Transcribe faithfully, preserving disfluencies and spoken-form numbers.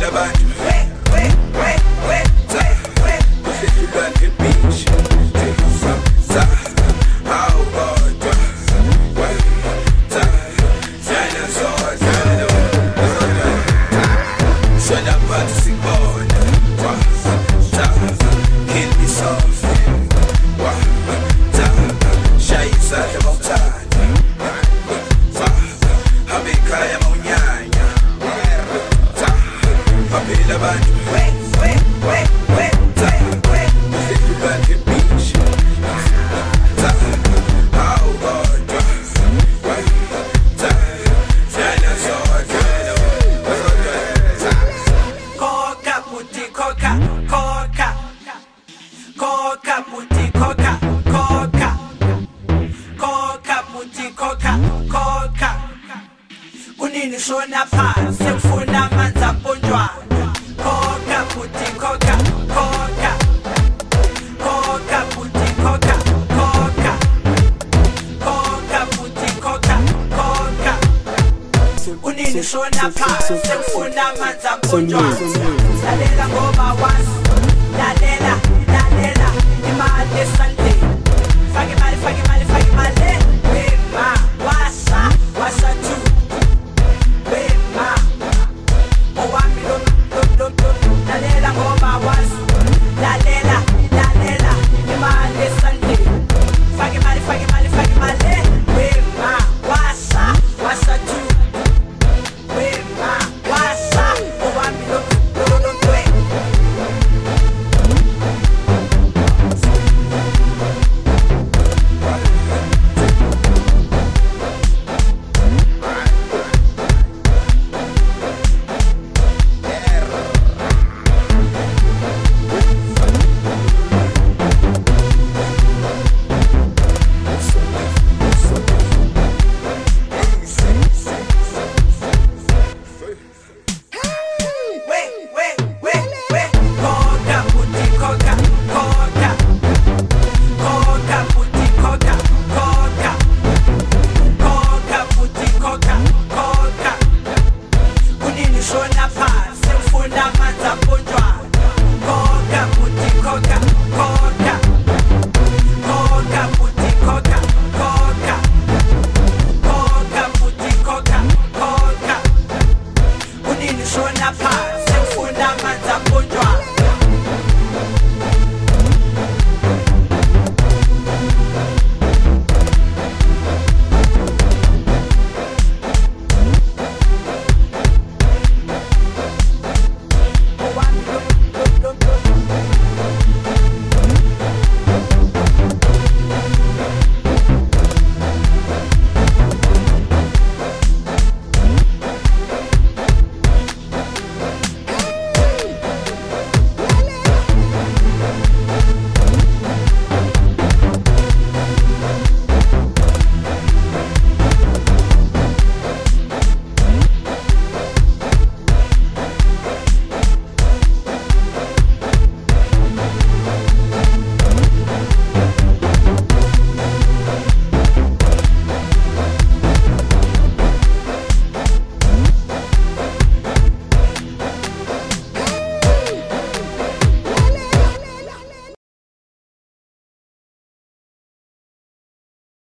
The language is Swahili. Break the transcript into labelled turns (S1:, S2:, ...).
S1: Papila bantu Uhleki beach Sa How God Ta Zana so Zana Shut up but sing born Ta Kill me soft Ta Shy inside the mountain Habikaya maunyanya Ta Papila bantu
S2: Shona phansi ngifuna amanzi aponjwana Coca puti coca coca Coca puti coca coca Coca puti coca coca Unini shona phansi ngifuna amanzi aponjwana Lalela ngoba wazi Lalela lalela imali esandleni